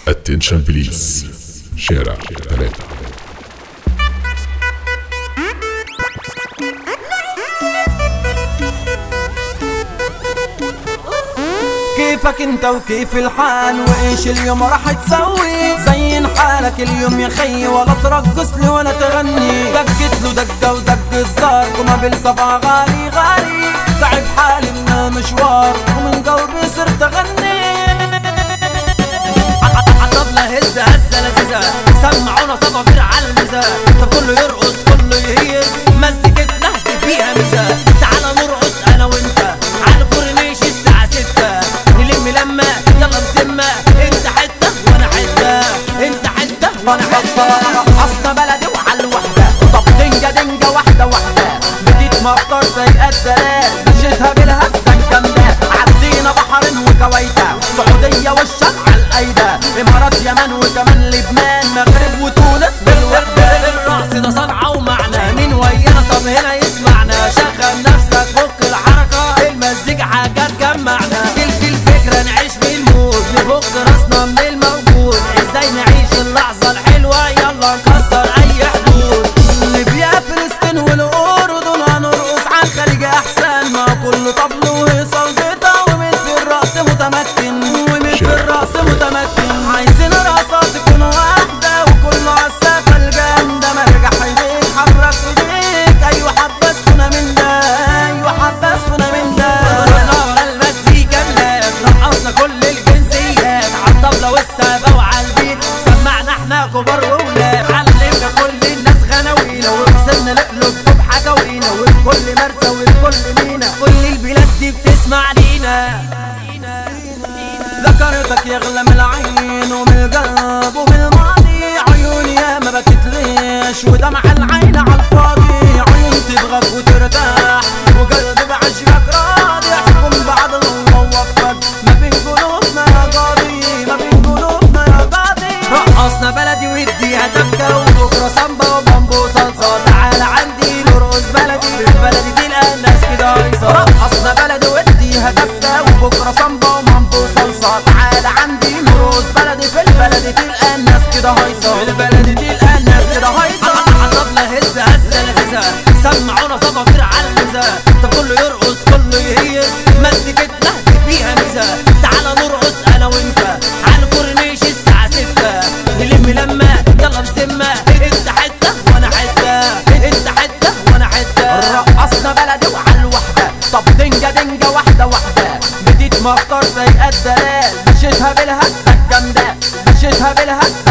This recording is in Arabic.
اتنشن بليز شارع 3. كيفك انت وكيف الحال وايش اليوم راح تسوي؟ زين حالك اليوم يا خي، ولا ترقص لي ولا تغني. دقت له دقه ودق الزار قمبل صفا غالي غالي. تعب حالي من المشوار ومن قلبي صرت اغني. عطبنا هزه هزه لذيذه، سمعونا صفافير على الميزان. طب كله يرقص كله يهيس، مزيكتنا فيها ميزان. تعالى نرقص انا وانت على الكورنيش الساعه 6. نلم لمه يلا نسمه، انت حته وانا حته، انت حته وانا حته. اصل بلدي وعلى الوحده، طب دنجه دنجه واحده واحده. بديت مطر زي الدلال، مشيتها بالهزه الجامده. عدينا بحرين وكويتا، السعوديه والشرق على الايده، امارات يمن وكمان لبنان، مغرب وتونس بالوحده. الرقص ده صنعه ومعنى، مين ويانا طب هنا يسمعنا. شغل نفسك فك الحركه، المزيكا حاجه تجمعنا. الفكره نعيش بالمود، نفك راسنا من الموجود. ازاي نعيش اللحظه الحلوه، يلا نكسر اي حدود. ليبيا فلسطين والاردن، هنرقص على الخليج احسن. ما كله طبل وهيصه وزيطه، ومين في الرقص متمكن، ومين في الرقص متمكن. عايزين رقصات تكون واحده وكله عالسقف الجامده. مرجع حيديك حرك ايديك، ايوه حبسنا من ده، ايوه حبسنا من ده. المزيكا اللاب رقصنا كل الجنسيات، عالطبله والسابه وعلى البيت. سمعنا احنا كبار وولاد، علمنا كل الناس غناوينا، وكسرنا نقلب بحكاوينا. وبكل مرسى وبكل مينا، كل البلاد دي بتسمع لينا. ذكرتك يغلى من العين ومن القلب ومن الماضي. عيوني يا ما بكت ليش، ودمع العين على الفاضي. عيون تبغاك وترتاح، وقلبي بعشقك راضي. احكم بعد الله ووفقك، ما بين قلوبنا يا قاضي، ما بين قلوبنا يا قاضي. رقصنا بلدي واديها دبكه، وبكره سامبا وبامبو صلصه. تعال عندي نرقص بلدي، في بلدي تلقى الناس كده هيصه. رقصنا بلدي واديها دبكه، وبكره سامبا وبامبو صلصه. تعال عندي نرقص بلدي، في البلد تلقى الناس كده هيصه، في البلد تلقى الناس كده هيصه. عطبنا هزه هزه لذيذه، سمعونا صفافير على الميزان. طب كله يرقص كله يهيس، مزيكتنا فيها ميزان. تعالى نرقص انا وانت على الكورنيش الساعه 6. نلم لمه يلا نسمه، انت حته وانا حته، انت حته وانا حته. رقصنا بلدي وعلى الوحده، طب دنجه دنجه واحده واحده. بديت مطر زي الدلال، مشيتها بالهزه الجامده، مشيتها بالهزه